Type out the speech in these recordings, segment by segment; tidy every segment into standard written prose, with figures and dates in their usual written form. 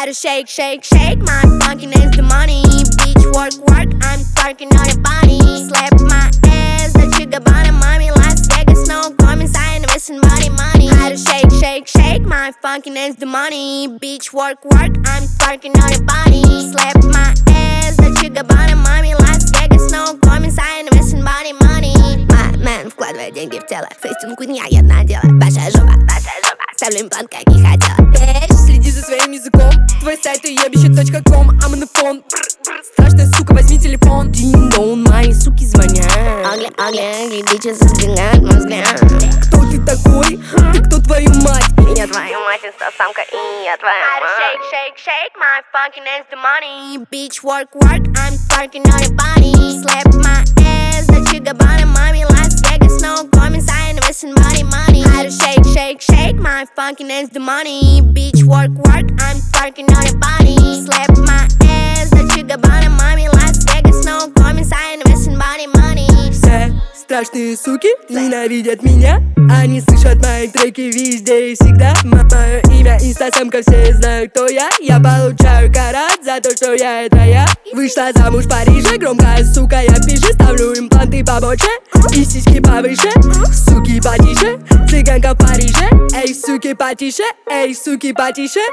I do shake, shake, shake, my funkin' is the money. Bitch, work, work, I'm twerking on your body. Slap my ass, that you got bottom, mommy. Las Vegas, no comments, I ain't missing body money. I do shake, shake, shake, my funkin' is the money. Bitch, work, work, I'm twerking on your body. Slap my ass, that you got bottom, mommy. Las Vegas, no comments, I ain't missing body money. My man вкладывает деньги в тело, фейстинг не одна дело. Большая жопа, ставлю имплант, как не хотела. Следи за своим языком. Твой сайт уебище.com, I'm on the phone. Страшная сука, возьми телефон. Дин-дон, мои суки звонят. Ugly, ugly, ugly bitches сдвигают мой взгляд. Кто ты такой? Ты кто, твою мать? Я твою мать, инстасамка, и я твоя мать. Shake, shake, shake, my funkin' is the money. Bitch, work, work, I'm twerking on your body. Slap my ass, that you got bottom, mommy. Las Vegas, no comments, I ain't missing body money. I do shake, shake, shake, my funkin' is the money. Bitch, work, work, I'm twerking on your body. Slap my ass, that you got bottom, mommy. Las Vegas, no comments, I ain't missing body money. Все страшные суки ненавидят меня. Они слышат мои треки везде и всегда. Мое имя инстасамка, все знают, кто я. Я получаю карат за то, что я это я. Вышла замуж в Париже, громкая сука, я пишу. Ставлю импланты побольше и сиськи повыше. Суки потише, цыганка в Париже. Эй, суки потише, эй, суки потише.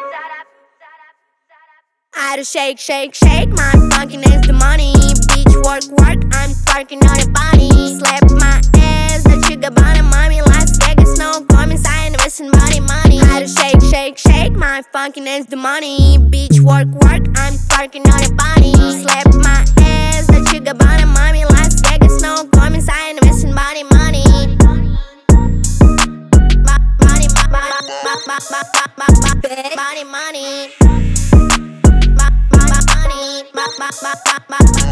I do shake, shake, shake, my funkin' is the money. Bitch, work, work, I'm twerking on your body. Slap my ass, that you got bottom, mommy. Las Vegas, no comments, I ain't missing body money. I do shake, shake, shake, my funkin' is the money. Bitch, work, work, I'm twerking on your body. Slap my ass, that you got bottom, mommy. Las Vegas, no comments, I ain't missing body money. Body money.